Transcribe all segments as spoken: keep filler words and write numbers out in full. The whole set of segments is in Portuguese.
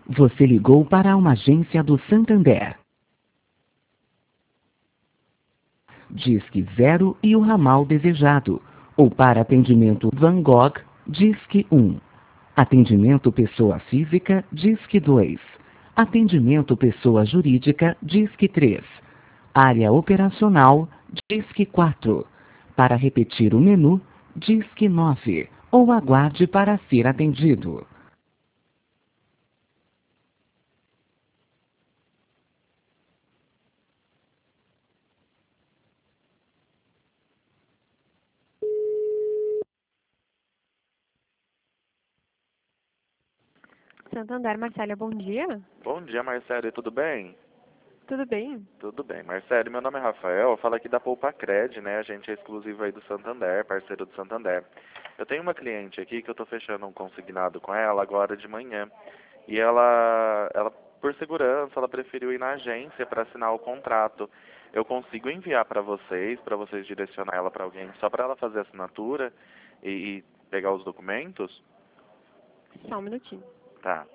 Você ligou para uma agência do Santander. Disque zero e o ramal desejado. Ou para atendimento Van Gogh, Disque um. Atendimento pessoa física, Disque dois. Atendimento pessoa jurídica, Disque três. Área operacional, Disque quatro. Para repetir o menu, Disque nove. Ou aguarde para ser atendido. Santander, Marcélia, bom dia. Bom dia, Marcelo, tudo bem? Tudo bem? Tudo bem, Marcelo, meu nome é Rafael, eu falo aqui da Poupa Cred, né? A gente é exclusivo aí do Santander, parceiro do Santander. Eu tenho uma cliente aqui que eu tô fechando um consignado com ela agora de manhã. E ela, ela por segurança, ela preferiu ir na agência para assinar o contrato. Eu consigo enviar para vocês, para vocês direcionar ela para alguém, só para ela fazer a assinatura e, e pegar os documentos? Só um minutinho. Tá.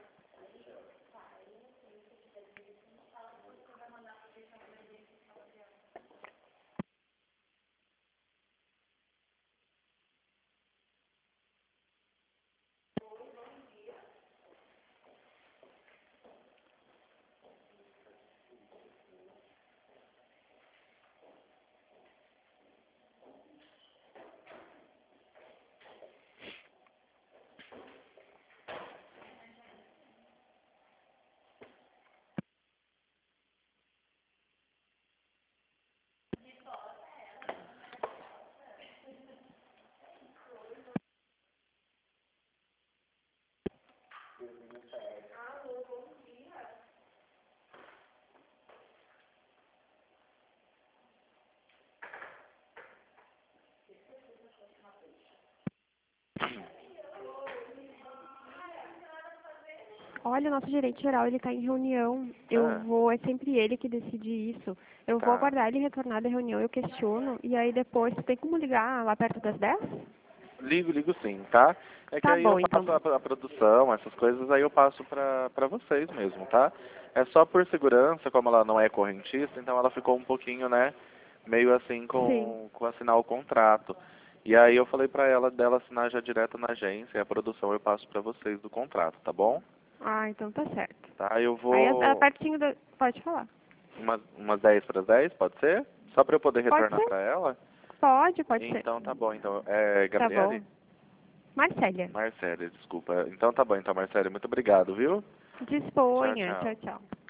Olha, o nosso gerente geral, ele tá em reunião. Eu Ah, vou, é sempre ele que decide isso. Eu vou tá. aguardar ele retornar da reunião, eu questiono, e aí depois, tem como ligar lá perto das dez? Ligo, ligo sim, tá? É que Tá aí eu bom, então. passo a, a produção, essas coisas, aí eu passo pra, pra vocês mesmo, tá? É só por segurança, como ela não é correntista, então ela ficou um pouquinho, né, meio assim Sim. com, com assinar o contrato. E aí eu falei pra ela dela assinar já direto na agência, e a produção eu passo pra vocês do contrato, tá bom? Ah, então tá certo. Tá, eu Aí, a, a vou pertinho da... Pode falar. umas, umas dez para as dez, pode ser? Só pra eu poder Pode retornar ser? pra ela? Pode, pode ser. Então tá bom, então. É, Tá Gabriele? bom. Marcélia, Marcele, desculpa. Então tá bom, então, Marcele, muito obrigado, viu? Tchau, disponha. tchau. Tchau, tchau.